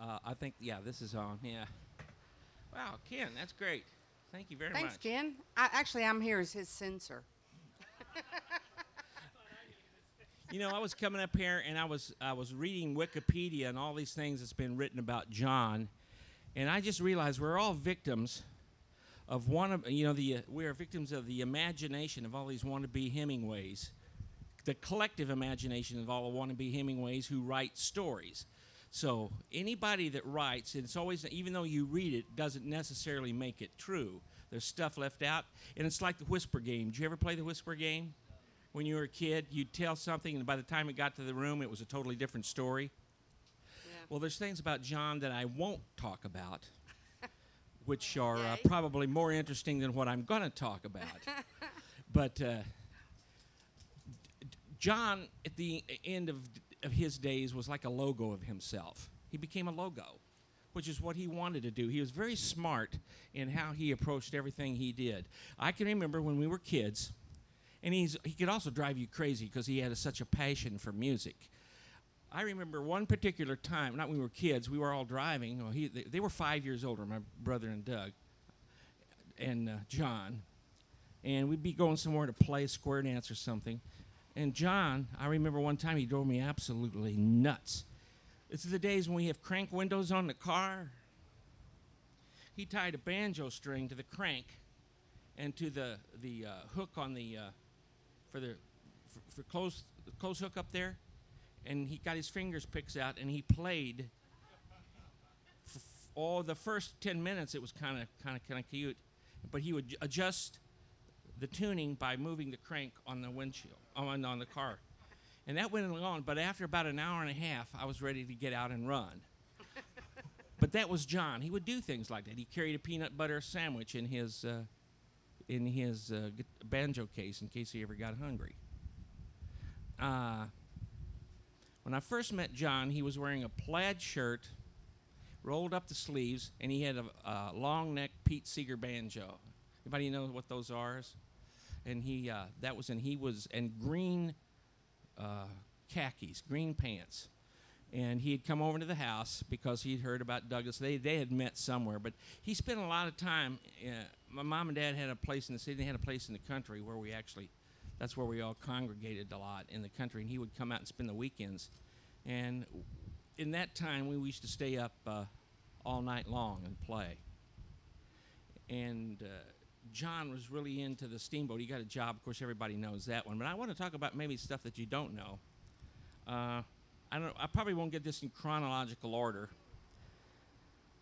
I think, yeah, this is on. Yeah. Wow, Ken, that's great. Thank you very Thanks, much. Ken. I'm here as his censor. I was coming up here and I was reading Wikipedia and all these things that's been written about John, and I just realized we're all victims of one of the we are victims of the imagination of all these wannabe Hemingways, the collective imagination of all the wannabe Hemingways who write stories. So anybody that writes, and it's always, even though you read it, doesn't necessarily make it true. There's stuff left out, and it's like the whisper game. Did you ever play the whisper game? When you were a kid, you'd tell something, and by the time it got to the room, it was a totally different story. Yeah. Well, there's things about John that I won't talk about, which are Yay. probably more interesting than what I'm going to talk about. But John, at the end of his days, was like a logo of himself. He became a logo, which is what he wanted to do. He was very smart in how he approached everything he did. I can remember when we were kids, and he could also drive you crazy because he had such a passion for music. I remember one particular time, not when we were kids, we were all driving. Well, they were 5 years older, my brother and Doug and John. And we'd be going somewhere to play a square dance or something. And John, I remember one time he drove me absolutely nuts. This is the days when we have crank windows on the car. He tied a banjo string to the crank and to the hook on the for close hook up there, and he got his fingers picks out and he played for all the first 10 minutes. It was kind of cute, but he would adjust the tuning by moving the crank on the windshield on the car, and that went along. But after about an hour and a half, I was ready to get out and run. But that was John. He would do things like that. He carried a peanut butter sandwich in his banjo case in case he ever got hungry. When I first met John, he was wearing a plaid shirt, rolled up the sleeves, and he had a long neck Pete Seeger banjo. Anybody know what those are? And he was green khakis, green pants. And he had come over to the house because he'd heard about Douglas. They had met somewhere, but he spent a lot of time. My mom and dad had a place in the city. They had a place in the country where that's where we all congregated a lot in the country. And he would come out and spend the weekends. And in that time, we used to stay up all night long and play. And John was really into the steamboat. He got a job. Of course, everybody knows that one. But I want to talk about maybe stuff that you don't know. I probably won't get this in chronological order,